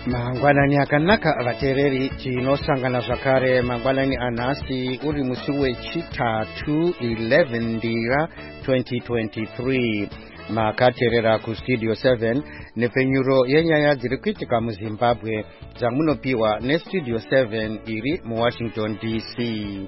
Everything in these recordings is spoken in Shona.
Mangwanani akanaka vateereri tinosangana zvakare mangwanani anhasi uri musi wechitatu 11 ndira 2023 makateerera kustudio 7 nepfenyuro yenyaya dziri kuitika muZimbabwe dzamunopiwa nestudio 7 iri muWashington DC.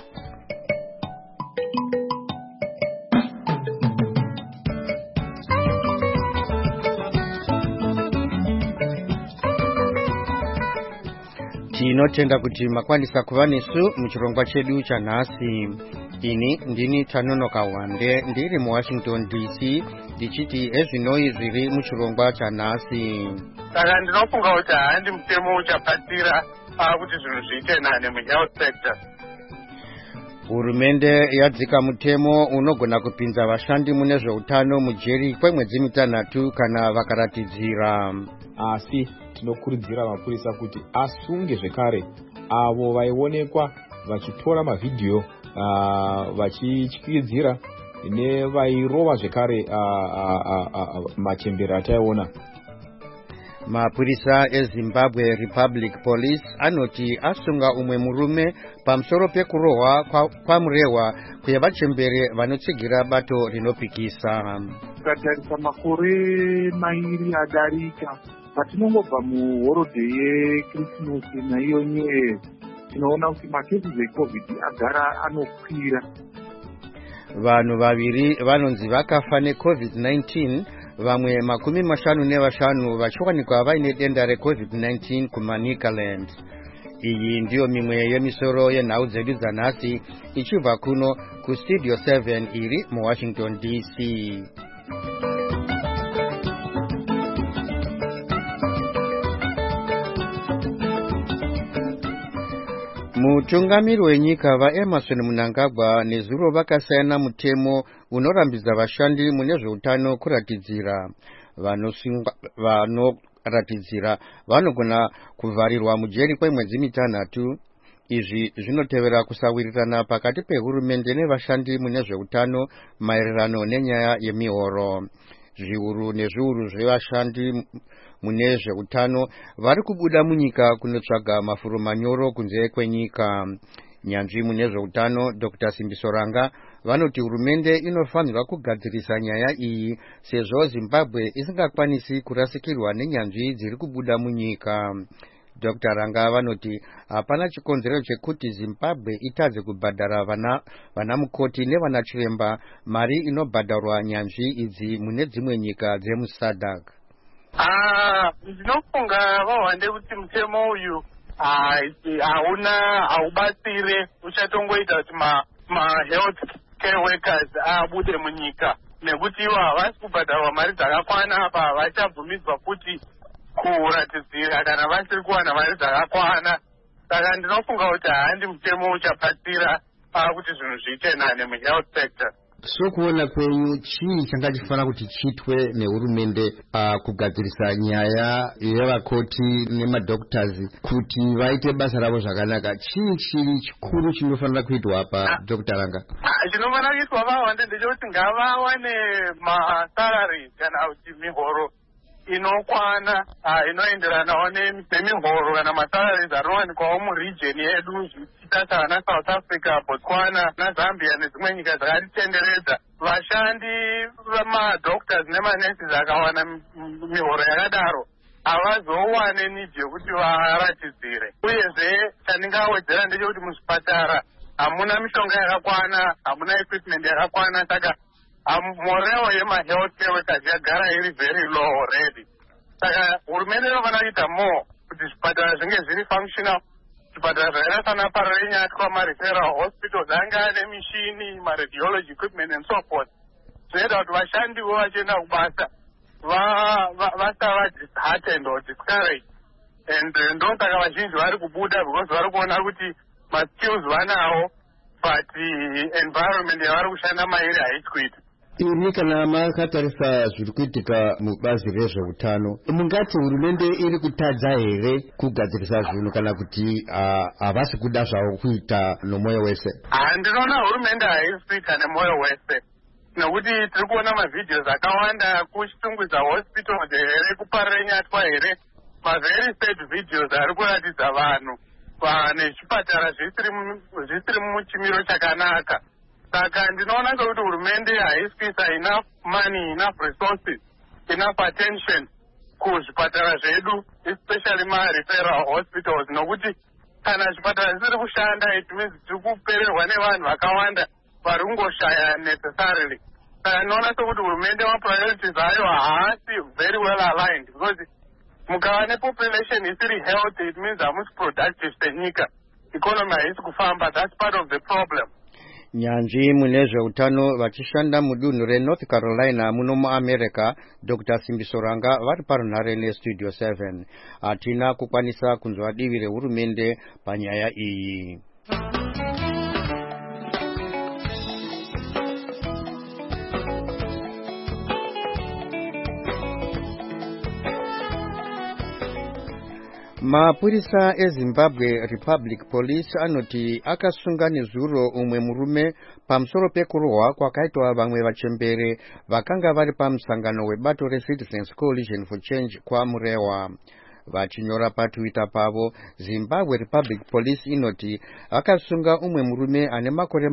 Tinotenda kuti makwanisa kuva nesu muchirongwa chedu chanhasi. Ini ndini Tanonoka Wande ndiri muWashington DC ndichiti ezvinoi zviri muchirongwa chanhasi. Saka ndinofunga kuti handi mutemo uchabatsira kuti zvinhu zviite nane muhealth sector. Hurumende yadzika mutemo unogona kupinza vashandi mune zveutano mujeri kwemwedzi mitanhatu kana vakaratidzira. Asi tinokurudzira mapurisa kuti asunge zvekare avo vaionekwa vachitora mavhidhiyo vachityidzira nevairova zvekare machembere ataiona. Mapurisa eZimbabwe Republic Police anoti asunga umwe murume pamusoro pekurohwa kwamurehwa kwevachembere vanotsigira bato rinopikisa. Tikatarisa makore mairi adarika patinongobva muhorodhe yeKrisimasi naiyo New Year tinoona kuti makesi eCovid agara anokwira. Vanhu vaviri vanonzi vakafa neCovid-19, vamwe 55 vachiwanikwa vaine denda reCovid-19 kuManicaland. Iyi ndiyo mimwe yemisoro yenhau dzedu dzanhasi ichibva kuno kustudio 7 iri muWashington DC. Mutungamiri wenyika vaEmerson Mnangagwa nezuro vakasayana mutemo unorambidza vashandi mune zveutano kuratidzira. Vanoratidzira vanogona kuvharirwa mujeri kwemwedzi mitanhatu. Izvi zvinotevera kusawirirana pakati pehurumende nevashandi mune zveutano maererano nenyaya yemihoro. Zviuru nezviuru zvevashandi mune zveutano vari kubuda munyika kunotsvaga mafuro manyoro kunze kwenyika. Nyanzvi mune zveutano Dr. Simbiso Ranga vanoti hurumende inofanirwa kugadzirisa nyaya iyi sezvo Zimbabwe isingakwanisi kurasikirwa nenyanzvi dziri kubuda munyika. Dr. Ranga vanoti hapana chikonzero chekuti Zimbabwe itadze kubhadhara vana mukoti nevana chiremba mari inobhadharwa nyanzvi idzi mune dzimwe nyika dzemuSADC. Ndinofunga vahwande kuti mutemo uyu haubatsire, uchatongoita kuti ma-health care workers abude munyika nekuti ivo havasi kubhadharwa mari dzakakwana apa vachabvumidzwa futi kuratidzira kana vasiri kuwana mari dzakakwana. Saka ndinofunga kuti handi mutemo uchabatsira kuti zvinhu zviite nane muhealth sector. Sokuona kwenyu chii changachifanira kuti chiitwe nehurumende kugadzirisa nyaya yevakoti nemadoctors kuti vaite basa ravo zvakanaka? Chii chiri chikuru chinofanira kuitwa apa, Dr. Ranga? Chinofanira kuitwa vahwande ndechekuti ngavawane masalary kana kuti mihoro inokwana inoenderanawo nemihoro kana masalari anowanikwawo muregion yedu zvichita sana South Africa, Botswana naZambia nedzimwe nyika dzakatitenderedza. Vashandi vamadoctors nemanurses akawana mihoro yakadaro havazowane need yekuti varatidzire. Uyezve chandingawedzera ndechekuti muzvipatara hamuna mishonga yakakwana, hamuna equipment yakakwana, saka moreo yema-health care workers yagara iri very low already. Saka hurumende inofanira kuita more kuti zvipatara zvinge zviri functional. Zvipatara zvakaita sana Pararinyatwa, ma-referral hospitals ange ane mishini, ma-radiology equipment and so forth. Zvinoita kuti vashandiwo vachienda kubasa vasava disheartened or discouraged. And ndosaka vazhinji vari kubuda because vari kuona kuti ma-skills vanawo but environment yavari kushanda mairi haisi kuita. Ini kana makatarisa zviri kuitika mubazi rezveutano, mungati hurumende iri kutadza here kugadzirisa zvinhu kana kuti havasi kuda zvavo kuita nomwoyo wese? Ndinoona hurumende haisi kuita nemwoyo wese. Nokuti tiri kuona mavhidhios akawanda kuchitungudza hospitals here, kuPararinyatwa here, maveri sad videos ari kuratidza vanhu nezvipatara zvisiri muchimiro chakanaka. Saka ndinoona sekuti hurumende haisisa enough money, enough resources, enough attention kuzvipatara zvedu, especially ma-referral hospitals, nokuti kana zvipatara zvisiri kushanda it means tiri kupererwa nevanhu vakawanda vari kungoshaya necessarily. Saka ndinoona sekuti hurumende ma-priorities ayo haasi very well aligned, because mukava nepopulation isiri healthy it means hamusi productive senyika, economy haisi kufamba. That's part of the problem. Nyanzvi munezveutano vachishanda mudunhu reNorth Carolina muno muAmerica, Dr. Simbisoranga vari parunhare neStudio 7. Hatina kukwanisa kunzwa divi rehurumende panyaya iyi. Mapurisa eZimbabwe Republic Police anoti akasunga nezuro umwe murume pamusoro pekurohwa kwakaitwa vamwe vachembere vakanga vari pamusangano webato reCitizens Coalition for Change kwaMurewa. Vachinyora paTwitter pavo, Zimbabwe Republic Police inoti akasunga umwe murume ane makore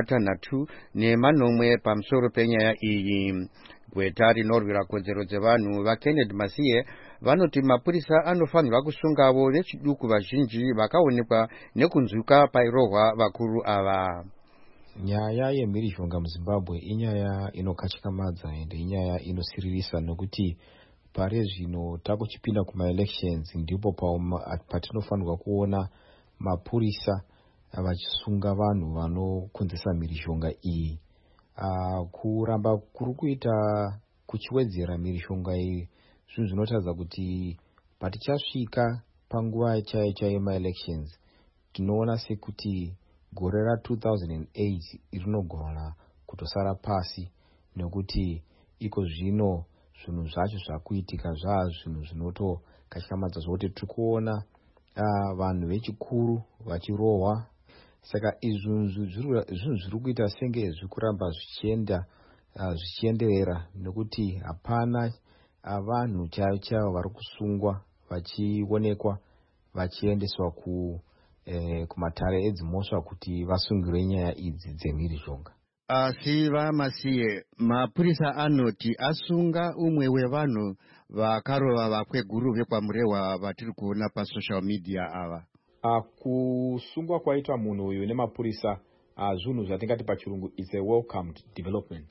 60 pamusoro penyaya iyi. Gweta rinorwira kodzero dzevanhu vaKennedy Masiye vanoti mapurisa anofanirwa kusungavo vechiduku vazhinji vakaonekwa nekunzwika pairohwa vakuru ava. Nyaya yemhirizhonga muZimbabwe inyaya inokachikamadza ende inyaya inosiririsa, nokuti pare zvino takuchipinda kuma-elections ndipo patinofanirwa kuona mapurisa vachisunga vanhu vanokonzesa mhirizhonga iyi. Kuramba kuri kuita kuchiwedzera mhirizhonga iyi zvinhu zvinotaridza kuti patichasvika panguva chaiyo ma-elections tinoona sekuti gore ra2008 rinogona kutosara pasi, nekuti iko zvino zvinhu zvacho zvakuitika zvinhu zvinotokachikamadza zvokuti tiri kuona vanhu vechikuru vachirohwa. Saka izvi zvinhu zviri kuita senge zvikuramba zvichienderera, nekuti hapana vanhu chaivo vari kusungwa vachionekwa vachiendeswa kumatare edzimhosva kuti vasungirwe nyaya idzi dzemhirizhonga. Asi vaMasiye, mapurisa anoti asunga umwe wevanhu vakarova vakweguru vekwaMurewa vatiri kuona pasocial media ava. Kusungwa kwaita munhu uyu nemapurisa zvinhu zvatingati pachirungu it's a welcomed development.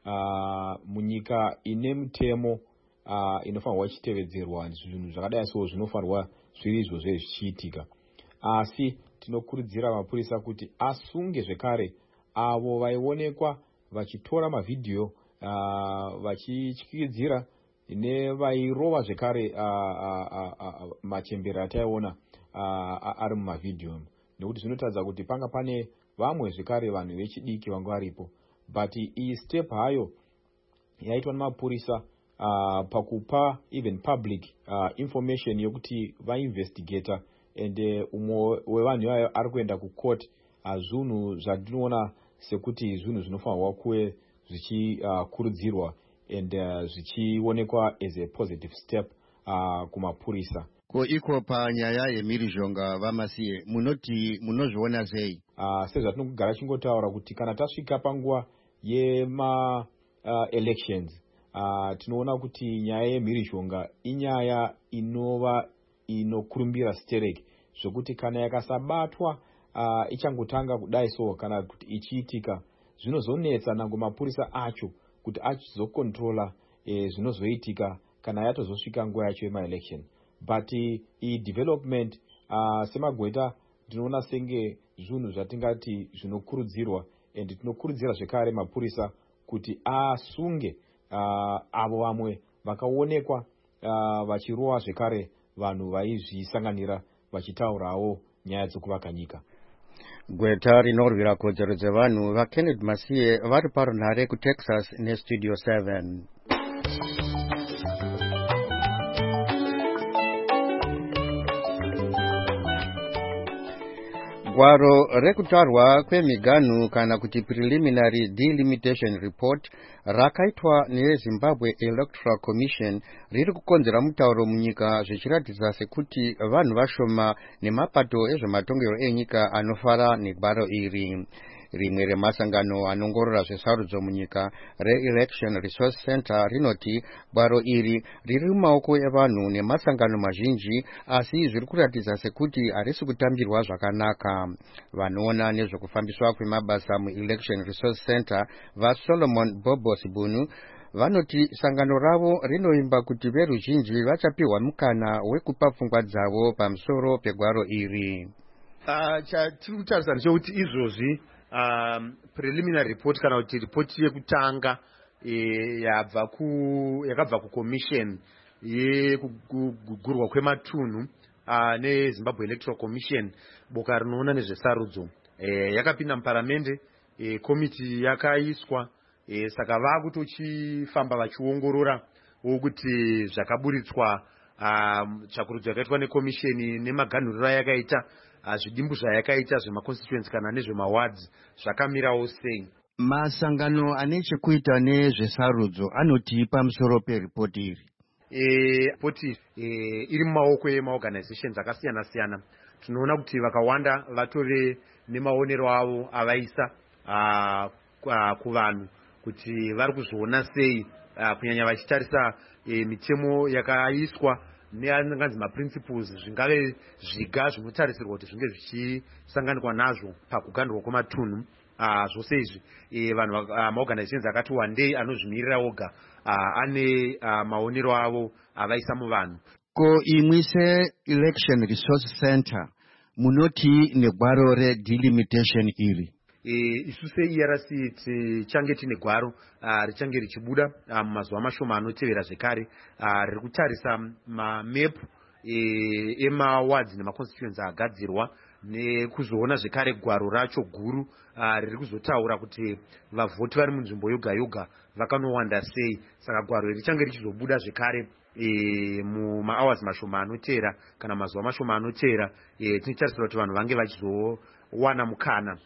Munyika ine mutemo inofanirwa ichitevedzerwa, zvinhu zvakadai so zvinofanirwa zviri izvozvo zvichiitika. Asi tinokurudzira mapurisa kuti asunge zvekare avo vaionekwa vachitora mavhidhiyo vachityidzira nevairova zvekare machembere ataiona ari mumavhidhiyo, nekuti zvinotaridza kuti panga pane vamwe zvekare vanhu vechidiki vanga varipo. But iyi step hayo yaitwa nemapurisa pakupa even public information yokuti vainvestigata, ende umwe wevanhu ivayo ari kuenda kucourt. Zvinhu zvandinoona sekuti zvinhu zvinofanirwa kuve zvichikurudzirwa and zvichionekwa as a positive step kumapurisa. Ko iko panyaya yemhirizhonga vaMasiye munoti munozviona sei? Sezvatinogara chingotaura kuti kana tasvika panguva yema-elections tinoona kuti nyaya yemhirizhonga inyaya inokurumbira stereki, zvokuti kana yakasabatwa ichangotanga kudai so kana kuti ichiitika zvinozonetsa nango mapurisa acho kuti achizokontrola zvinozoitika kana yatozosvika nguva yacho yema-election. But iyi development semagweta tinoona senge zvinhu zvatingati zvinokurudzirwa, and tinokurudzira zvekare mapurisa kuti asunge avo vamwe vakaonekwa vachirowa zvekare vanhu vaizvisanganira vachitaurawo nyaya dzokuvaka nyika. Gweta rinorwira kodzero dzevanhu vaKennedy Masiye vari parunhare kuTexas neStudio 7. gwaro rekutarwa kwemiganhu kana kuti preliminary delimitation report rakaitwa neZimbabwe Electoral Commission riri kukonzera mutauro munyika zvichiratidza sekuti vanhu vashoma nemapato ezvematongero enyika anofara negwaro iri. Rimwe remasangano anongorora zvesarudzo munyika re-Election Resource Center rinoti gwaro iri riri mumaoko evanhu nemasangano mazhinji, asi zviri kuratidza sekuti harisi kutambirwa zvakanaka. Vanoona nezvekufambiswa kwemabasa mu-Election Resource Center vaSolomon Bobo Sibunu vanoti sangano ravo rinoimba kuti veruzhinji vachapiwa mukana wekupa pfungwa dzavo pamusoro pegwaro iri. Chatiri kutarisa ndechekuti izvozvi preliminary report kana kuti report yekutanga yakabva kucommission yekugurwa kwematunhu neZimbabwe Electoral Commission, boka rinoona nezvesarudzo, yakapinda muparamende, komiti yakaiswa, saka vakutochifamba vachiongorora kuti zvakaburitswa tsvakurudzo yakaitwa nekomisheni nemaganhuriro ayakaita, zvidimbu zvayakaita zvemaconstituency kana nezvemawards zvakamirawo sei. Masangano ane chekuita nezvesarudzo anoti pamusoro peripoti iri. Ripoti iri mumaoko emaorganizations akasiyana siyana. Tinoona kuti vakawanda vatove nemaonero avo avaisa kuvanhu kuti vari kuzviona sei, kunyanya vachitarisa mitemo yakaiswa neanganzi maprinciples zvingave zviga zvinotarisirwa kuti zvinge zvichisanganikwa nazvo pakugandurwa kwematunhu. Zvose izvi vanhu maorganizations akati wandei anozvimirira oga ane maonero avo avaisa muvanhu. Ko imwe se-Election Resource Center munoti negwaro re-delimitation iri? Isu se-ERC tichange tine gwaro richange richibuda mumazuva mashoma anotevera zvekare, riri kutarisa mamepu emawards nemaconstituency agadzirwa, nekuzoona zvekare gwaro racho guru riri kuzotaura kuti vavhoti vari munzvimbo yoga yoga vakanowanda sei. Saka gwaro richange richizobuda zvekare mumahours mashoma anotevera kana mazuva mashoma anotevera. Tinotarisira kuti vanhu vange vachizowana mukana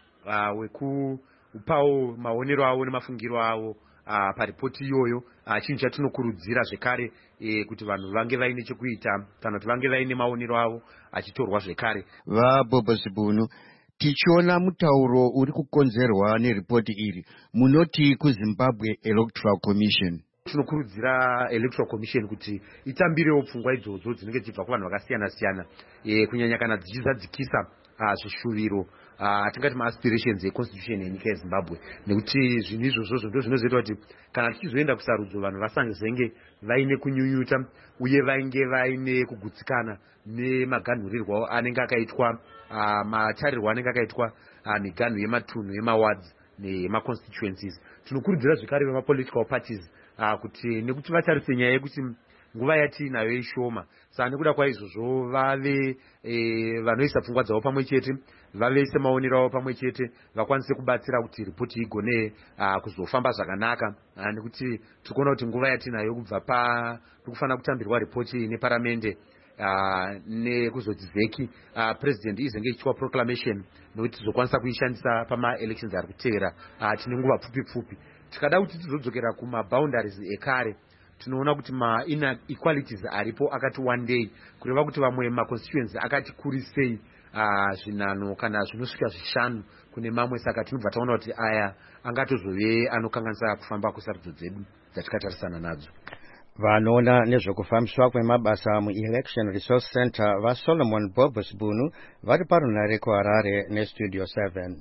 wekupawo maonero avo nemafungiro avo paripoti iyoyo. Chinhu chatinokurudzira zvekare kuti vanhu vange vaine chekuita kana kuti vange vaine maonero avo achitorwa zvekare. VaBobo Sibunu, tichiona mutauro uri kukonzerwa neripoti iri, munoti kuZimbabwe Electoral Commission? Tinokurudzira Electoral Commission kuti itambirewo pfungwa idzodzo dzinenge dzichibva kuvanhu vakasiyana siyana, kunyanya kana dzichizadzikisa zvishuviro atingati maaspirations econstitution yenyika yeZimbabwe, nekuti zvinhu izvozvo ndo zvinozoita kuti kana tichizoenda kusarudzo vanhu vasazenge vaine kunyunyuta uye vainge vaine kugutsikana nemaganhurirwo anenge akaitwa, matarirwo anenge akaitwa miganhu yematunhu emawards nemaconstituencies. Tinokurudzira zvekare vemapolitical parties kuti nekuti vatarise nyaya yekuti nguva yatiinayo ishoma, saka nekuda kwaizvozvo vave vanoisa pfungwa dzavo pamwe chete, vaveise maonero avo pamwe chete, vakwanise kubatsira kuti ripoti igone kuzofamba zvakanaka, nekuti tiri kuona kuti nguva yatiinayo kubva nekufanira kutambirwa ripoti neparamende nekuzoti zeki president izenge ichiitwa proclamation, nekuti tizokwanisa kuishandisa pama-elections ari kutevera tine nguva pfupi pfupi. Tikada kuti tizodzokera kumaboundaries ekare, tinoona kuti ma-inequalities aripo akati wandei, kureva kuti vamwe maconstituency akati kurisei zvinhanho kana zvinosvika 5 kune mamwe. Saka tinobva taona kuti aya angatozove anokanganisa kufamba kwesarudzo dzedu dzatikatarisana nadzo. Vanoona nezvekufambiswa kwemabasa mu-Election Resource Center vaSolomon Bobo Sibunu vari parunare kuHarare neStudio 7.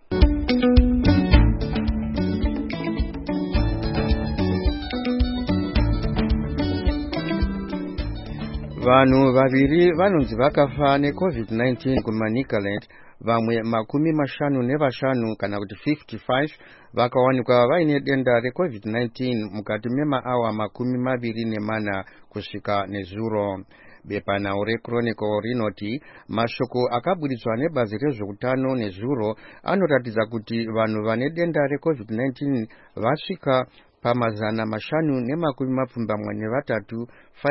Vanhu vaviri vanonzi vakafa neCovid-19 kuManicaland, vamwe 55 kana kuti 55 vakawanikwa vaine denda reCovid-19 mukati memaawa 24 kusvika nezuro. Bepanhau reChronicle rinoti mashoko akaburitswa nebazi rezveutano nezuro anoratidza kuti vanhu vane denda reCovid-19 vasvika pamazana mashanu nemakumi mapfumbamwe vatatu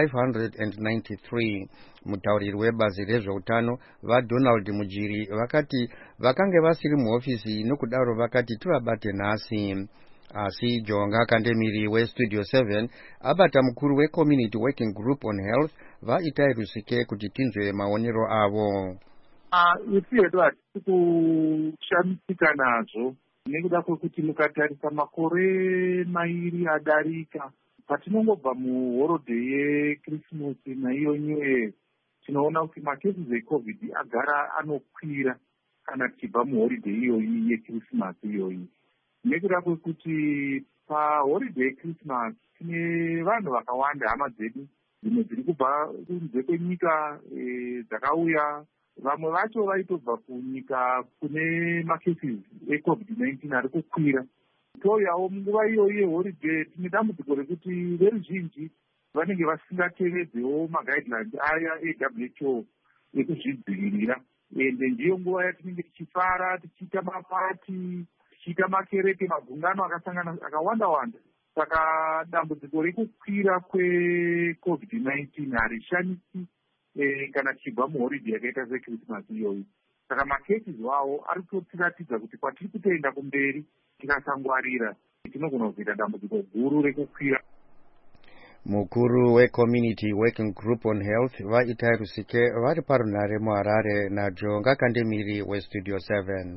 593. Mutauriri webazi rezveutano vaDonald Mujiri vakati vakange vasiri muhofisi nokudaro vakati tivabate nhasi. Asi Jonga Kandemiri weStudio 7 abata mukuru weCommunity Working Group on Health vaItai Rusike kuti tinzwe maonero avo. Isi hedu hatisi kushamisika nazvo nekuda kwekuti mukatarisa makore mairi adarika patinongobva muhorodheyi yeKrismasi naiyo New Year tinoona kuti makesi eCovid agara anokwira kana tichibva muhorodheyi iyoyi yeKrismasi iyoyi. Nekuda kwekuti pahorodheyi yeKrismasi tine vanhu vakawanda hama dzedu dzimwe dziri kubva kunze kwenyika dzakauya. Vamwe vacho vaitobva kunyika kune makesi eCovid-19 ari kukwira. Touyawo munguva iyoyi yehoridheyi tine dambudziko rekuti veruzhinji vanenge vasingatevedzewo maguidelines aya eWHO ekuzvidzivirira. Ende ndiyo nguva yatinenge tichifara, tichiita mapati, tichiita makereke, magungano akawanda-wanda. Saka dambudziko rekukwira kweCovid-19 harishanisi kana tichibva muhoridheyi yakaita seKrismasi iyoyi. Saka makesi wawo ari kutotiratidza kuti kwatiri kutoenda kumberi tikasangwarira tinogona kuzoita dambudziko guru rekukwira. Mukuru weCommunity Working Group on Health vaItai Rusike vari parunhare muHarare naJonga Kandemiri weStudio 7.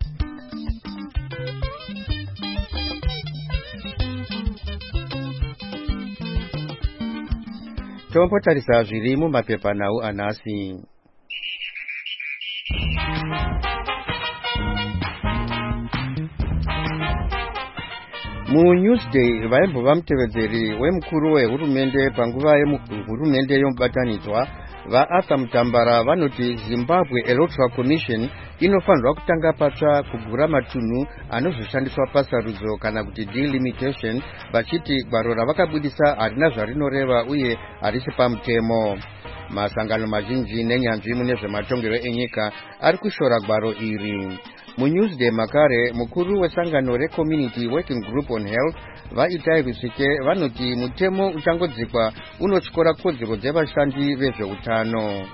Tombotarisa zviri mumapepanhau anhasi. MuNewsday vaimbova mutevedzeri wemukuru wehurumende panguva yehurumende yomubatanidzwa vaArthur Mutambara vanoti Zimbabwe Electoral Commission inofanirwa kutanga patsva kugura matunhu anozoshandiswa pasarudzo kana kuti delimitation, vachiti gwaro ravakabudisa harina zvarinoreva uye harisi pamutemo. Masangano mazhinji nenyanzvi mune zvematongero enyika ari kushora gwaro iri. MuNewsday makare mukuru wesangano reCommunity Working Group on Health vaItai Rusike vanoti mutemo uchangodzikwa unotyora kodzero dzevashandi vezveutano.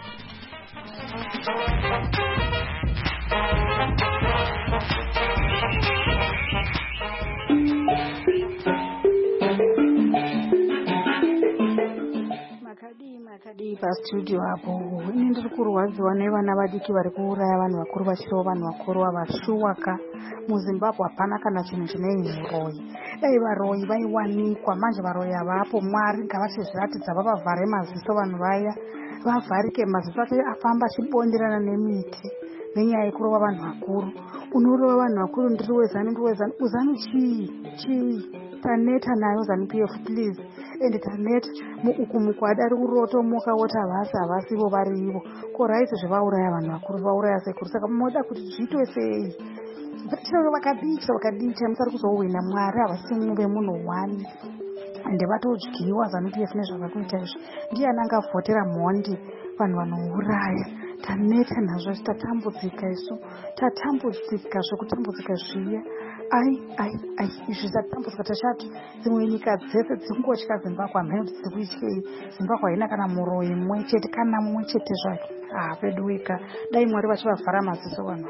Pastudio hapo ini ndiri kurwadziwa nevana vadiki vari kuuraya vanhu vakuru vachirova vanhu vakuru vashuwaka. MuZimbabwe hapana kana chinhu chinei muroyi. Dai varoyi vaiwanikwa, manje varoyi havapo. Mwari ngavachizviratidza vavavhare maziso vanhu vaya, vavharike maziso ake afamba achibonderana nemiti nenyaya yekurova vanhu vakuru. Unorova vanhu vakuru ndiri wezani uzani chii taneta nayo ZANU-PF please. Ende taneta uku mukwadi ari kurotomoka woti havasivo varivo. Koraiti zvevauraya vanhu vakuru vauraya sekuru. Saka munoda kuti zviitwe sei? Vakadii chamusari kuzowina. Mwari havasi vemunhu wani ende vatodyiwa ZANU-PF nezvava kuita izvi. Ndiani angavhotera mhondi vanhu vanouraya? Taneta nazvo tatambudzika isu, tatambudzika zvekutambudzika zviya. Izvi zvatambudzika tachati dzimwe nyika dzese dzingotya Zimbabwe. Hamene kuti dzikuityei? Zimbabwe haina kana muroyi mumwe chete, kana mumwe chete zvake. Pedu weka dai Mwari vachivavhara maziso vanhu.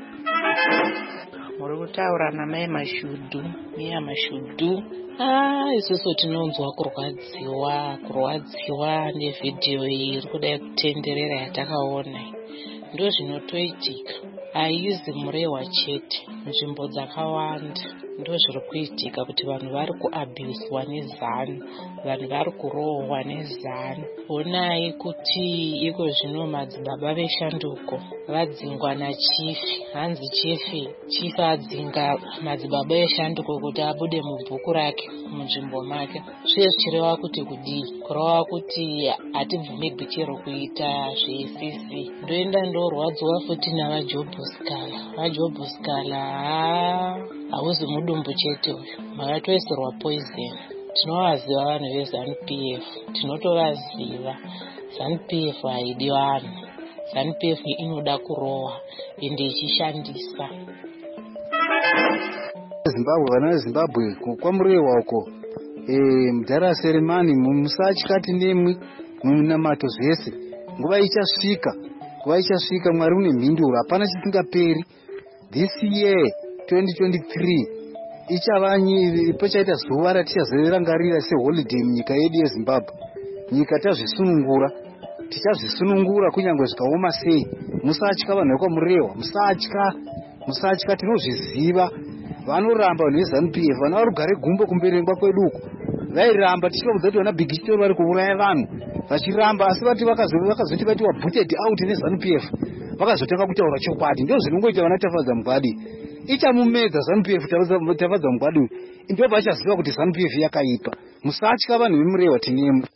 Muri kutaura namai Mashudu, Mia Mashudu. Isusu tinonzwa kurwadziwa nevhidhiyo iyi iri kudai kutenderera yatakaona. Ndo zvinotoitika. Haizi murehwa chete, nzvimbo dzakawanda ndo zviri kuitika kuti vanhu vari kuabhuswa nezano, vanhu vari kurohwa nezano. Onai kuti iko zvino madzibaba veshanduko vadzingwa nachifi. Hanzi chifi adzinga madzibaba eshanduko kuti abude mubhuku rake munzvimbo make. Zviye zvichireva kuti kudii? Kureva kuti hatibvumirwi chero kuita zveSCC. Ndoenda ndorwadziwa futi vaJob Scala hauzi mudumbu chete uyu, makatoisirwa poison. Tinovaziva vanhu veZANU-PF, tinotovaziva. ZANU-PF haidi vanhu, ZANU-PF inoda kurowa ende ichishandisa. Zimbabwe, vana veZimbabwe kwamurehwa uko Mudhara Selemani, musatyati nemwi munamato zvese. Nguva ichasvika, Mwari une mhinduro, hapana chisingaperi. This year 2023 pachaita zuva ratichazorangarira seholiday munyika yedu yeZimbabwe. Nyika tichazvisunungura kunyange zvikaoma sei. Musatya vanhu vekwaMurewa, musatya, tinozviziva. Vanoramba vanhu veZANU-PF, vana vari kugare gumbo kumberengwa kweduko. Vairamba tichivabudza kuti vana Big Story vari kuuraya vanhu, vachiramba, asi vakazoti vatiwa booted out neZANU-PF, vakazotanga kutaura chokwadi. Ndio zvinongoita vana Tafadza Mugwadi. Ichamumedza ZANU-PF Tafadza Mugwadi, ndio vachaziva kuti ZANU-PF yakaipa. Musatya vanhu veMurewa, tinemi.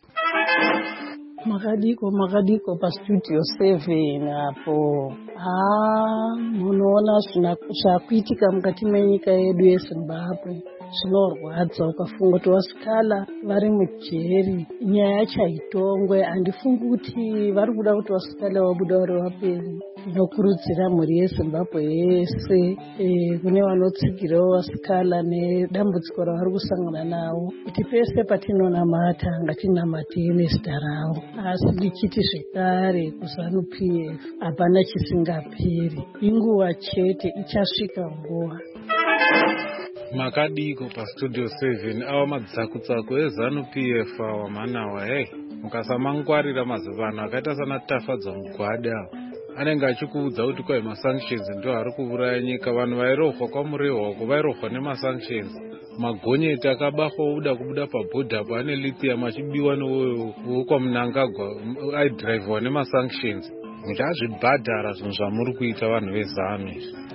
Makadiko pastudio 7 hapo. Munoona zvakuitika mukati menyika yedu yeZimbabwe. Zvinorwadza ukafunga kuti vasikala vari mujeri, nyaya yacho haitongwe. Handifungi kuti vari kuda kuti vasikala vabuda vari vaperi. Ndinokurudzira mhuri yeZimbabwe yese, kune vanotsigirawo vasikala nedambudziko ravari kusangana navo, kuti pese patinonamata ngatinamate nezita ravo. Asi ndichiti zvekare kuZANU-PF hapana chisingaperi, inguva chete, ichasvika nguva. Makadiko pastudio 7 ava madzakutsaku eZANU-PF awa manawa. Mukasamangwarira mazivano akaita sana Tafadza Mugwadi anenge achikuudza kuti kwai masanctions ndio ari kuuraya nyika. Vanhu vairohwa kwaMurewa uko vairohwa nemasanctions. Magonyeti akabafa kubuda pabhodha apo ane lithium achibiwa nekwaMnangagwa aidhiraivhwa nemasanctions. Muchazvibhadhara zvinhu zvamuri kuita vanhu veZANU.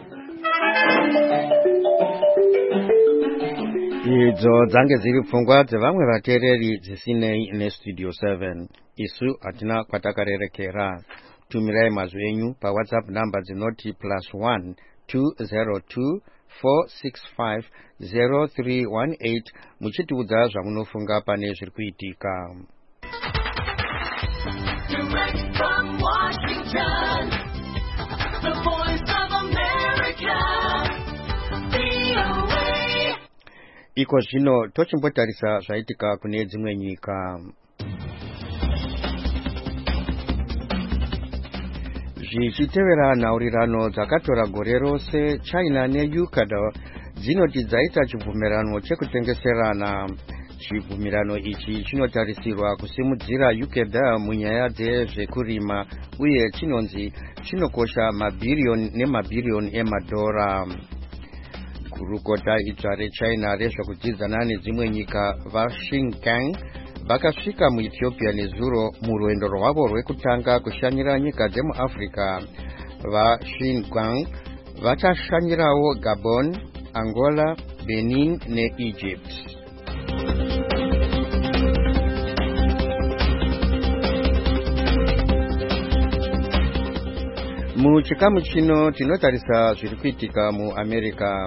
Idzo dzange dziri pfungwa dzevamwe vateereri dzisinei nestudio 7. Isu hatina kwatakarerekera. Tumirai mazwi enyu paWhatsApp namba dzinoti +1 202 465 0318 muchitiudza zvamunofunga pane zviri kuitika. Direct from Washington, the voice of America, VOA. Iko zvino tochimbotarisa zvaitika kune dzimwe nyika. Zvichitevera nhaurirano dzakatora gore rose, China neEcuador dzinoti dzaita chibvumirano chekutengeserana. Chibvumirano ichi chinotarisirwa kusimudzira Ecuador munyaya dzezvekurima uye chinonzi chinokosha mabhiriyoni nemabhiriyoni emadhora. Gurukota idzva reChina rezvekudzidzana nedzimwe nyika vaShingang vakasvika muEthiopia nezuro murwendo rwavo rwekutanga kushanyira nyika dzemuAfrica. VaShingang vachashanyirawo Gabon, Angola, Benin neEgypt. Muchikamu chino tinotarisa zviri kuitika muAmerica.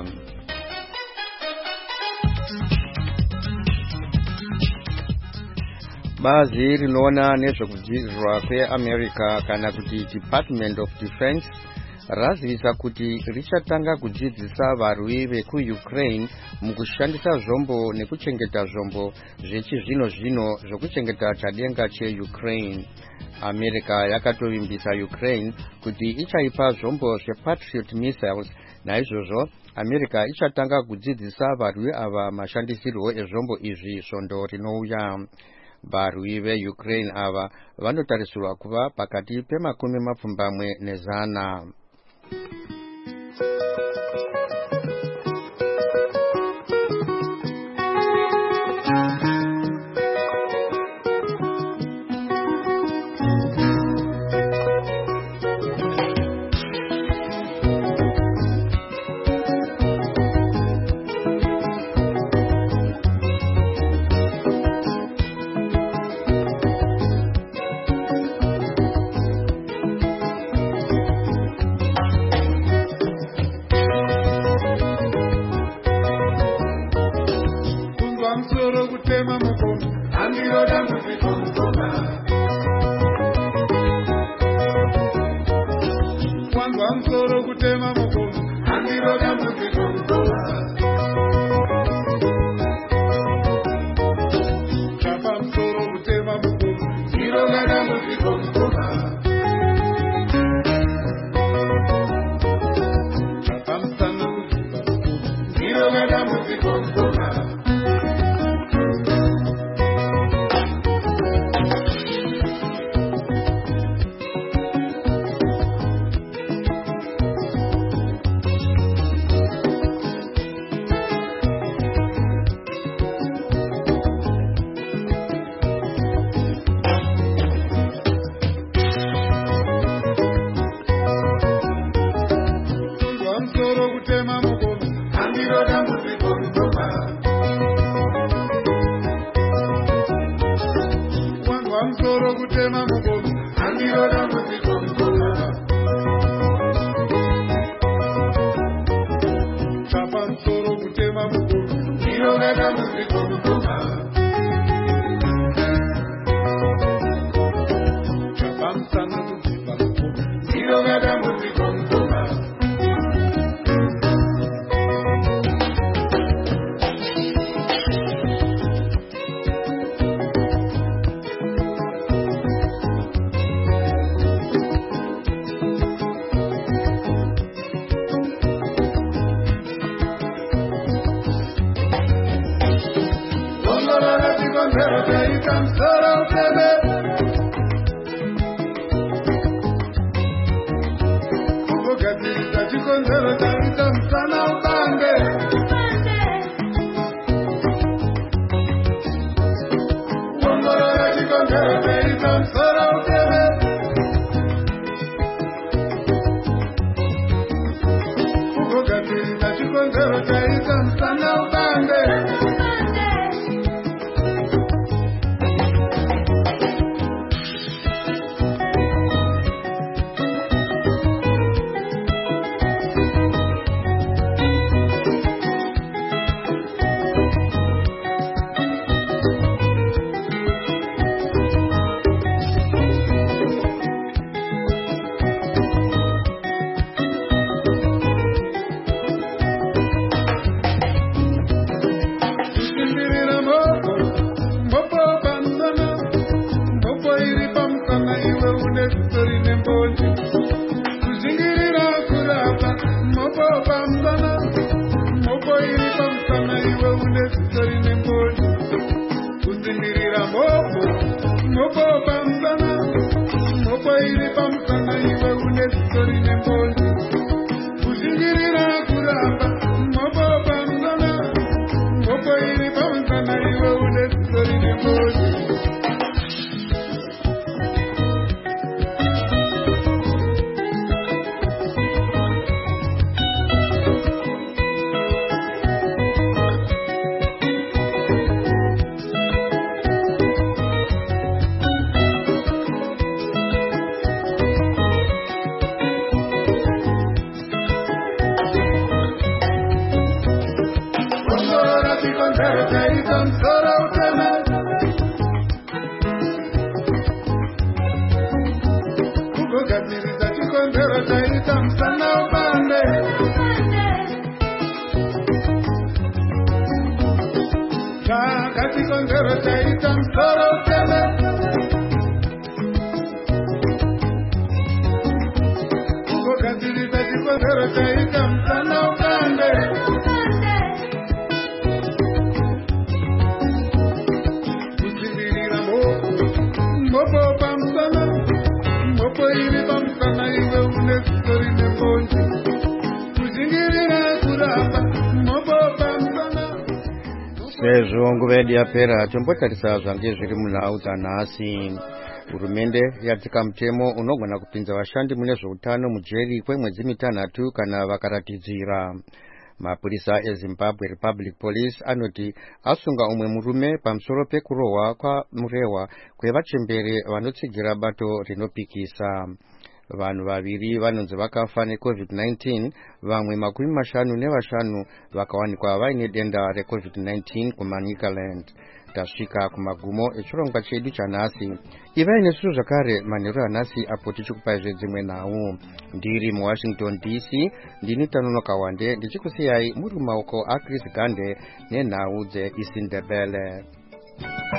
Bazi rinoona nezvekudzidzirwa kweAmerica kana kuti Department of Defense razivisa kuti richatanga kudzidzisa varwi vekuUkraine mukushandisa zvombo nekuchengeta zvombo zvechizvino-zvino zvokuchengeta chadenga cheUkraine. America yakatovimbisa Ukraine kuti ichaipa zvombo zvePatriot missiles. Naizvozvo America ichatanga kudzidzisa varwi ava mashandisirwo ezvombo izvi svondo rinouya. Varwi veUkraine ava vanotarisirwa kuva pakati pe20 ne100. Sezvo nguva yedu yapera tombotarisa zvange zviri munhau dzanhasi. Hurumende yatsika mutemo unogona kupinza vashandi mune zveutano mujeri kwemwedzi 6 kana vakaratidzira. Mapurisa eZimbabwe Republic Police anoti asunga umwe murume pamusoro pekurohwa kwamurehwa kwevachembere vanotsigira bato rinopikisa. Vanhu vaviri vanonzi vakafa neCovid-19, vamwe 55 vakawanikwa vaine denda reCovid-19 kuManicaland. Tasvika kumagumo echirongwa chedu chanhasi. Ivai nesu zvakare manheru anhasi apo tichikupai zvedzimwe nhau. Ndiri muWashington DC, ndini Tanonoka Wande ndichikusiyai muri mumaoko aChris Gande nenhau dzeIsindebele.